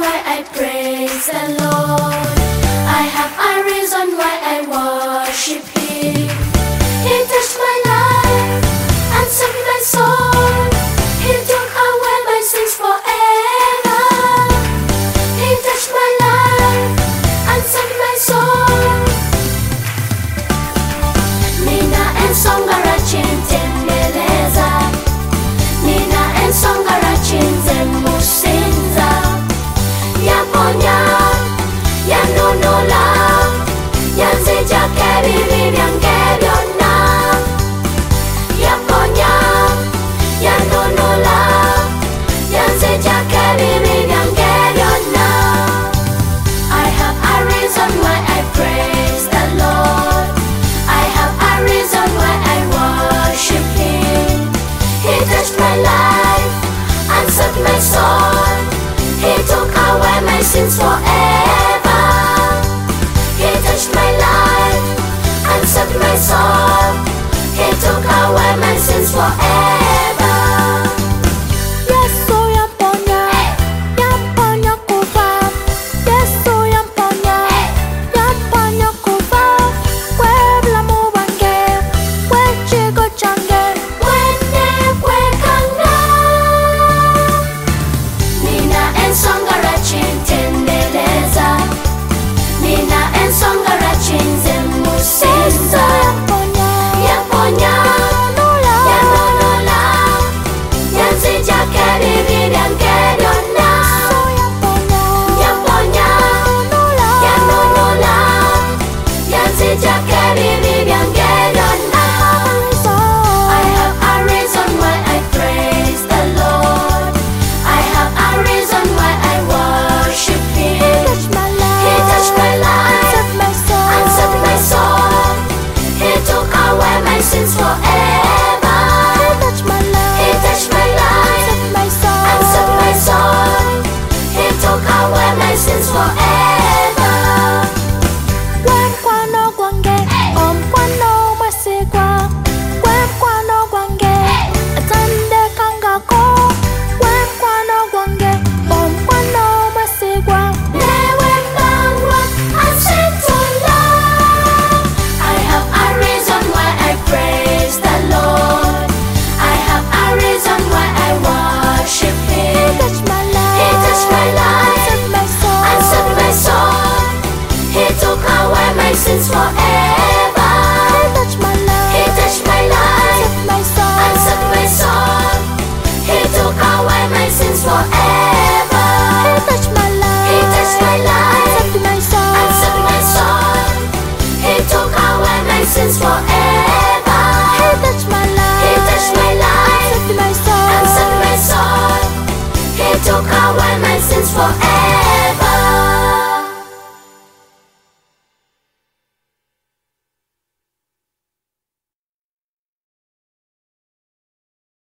why I praise the Lord. I have a reason why I worship Him. He touched my life and saved my soul. He took away my sins forever. He touched my life and saved my soul. Ninaensonga rachintendeleza, ninaensonga rachinzemusinza. Yaponya, yanunula, yanzijake bibi byange byonna. Yaponya, yanunula, yanzijake bibi byange byonna. I have a reason why I praise the Lord. I have a reason why I worship Him. He touched my life and saved my soul. He took away my sins forever. He touched my life and saved my soul. He took away my sins forever. Yesu yamponya, yamponya kufa. Yesu yamponya, yamponya kufa. Kwebulamu bwange, kwekigo kyange. Wende kwekanga, ninaensonga rachintendeleza, ninaensonga rachinzemusinza. Yaponya, yanunula, yanzijake